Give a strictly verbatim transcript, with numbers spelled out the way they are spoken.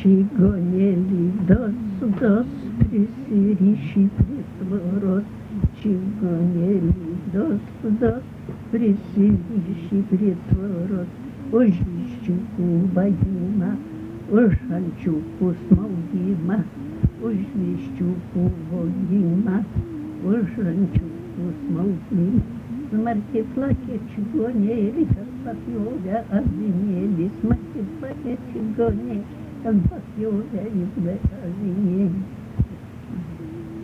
Чигонели дос-дос, присирищи притворот. Чигонели дос-дос, присирищи притворот. Ожищуку баюма, ожанчуку смолгима, ожвищуку вогима, ожанчуку смолгима. Смерти плаке чигонели, как попьёля обвинели, смерти плаке чигонели. Как попьёля и блядь,